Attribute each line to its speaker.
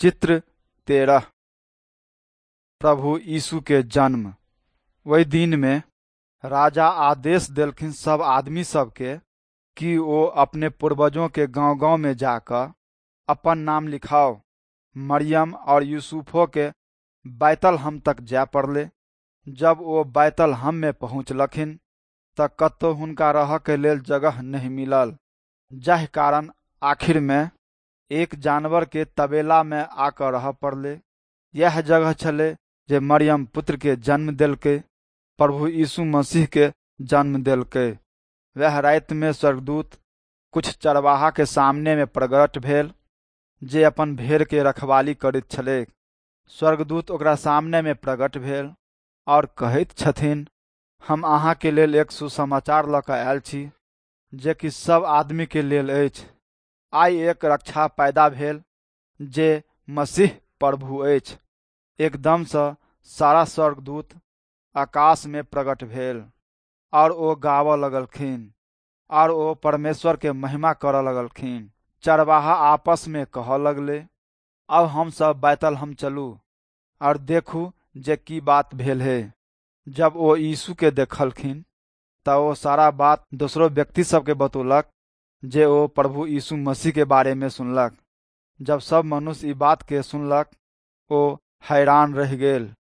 Speaker 1: चित्र 13। प्रभु यीशु के जन्म। वही दिन में राजा आदेश देलखिन सब आदमी सबके कि वो अपने पूर्वजों के गांव-गांव में जाकर अपन नाम लिखाओ। मरियम और यूसुफो के बैतलहम तक जाय पड़ले। जब वो बैतलहम में पहुँचलखिन त कतौ हुनका रह के लेल जगह नहीं मिलल, जाहि कारण आखिर में एक जानवर के तबेला में आकर रह पड़ले। यह जगह छले जे मरियम पुत्र के जन्म देलकै, प्रभु यीशु मसीह के जन्म देलकै। वह रात में स्वर्गदूत कुछ चरवाहा के सामने में प्रगट भेल जे अपन भेड़ के रखवाली करैत छलै। स्वर्गदूत ओकरा सामने में प्रगट भेल और कहैत छथिन, हम अहाँ के लेल एक सुसमाचार लऽ कऽ आयल छी जे कि सब आदमी के लेल अछि। आइ एक रक्षा पैदा भेल जे मसीह प्रभु अछि। एकदम से सारा स्वर्गदूत आकाश में प्रकट भेल और ओ गावऽ लगलखिन और ओ परमेश्वर के महिमा करऽ लगलखिन। चरवाहा आपस में कहऽ लगले, अब हम सब बैतलहम चलू और देखू जे की बात भेल है। जब वो यीशु के देखलखिन त वो सारा बात दूसरो व्यक्ति सबके बतौलक जे वो प्रभु यीशु मसीह के बारे में सुनलक। जब सब मनुष्य ई बात के सुनलक, वो हैरान रह गेल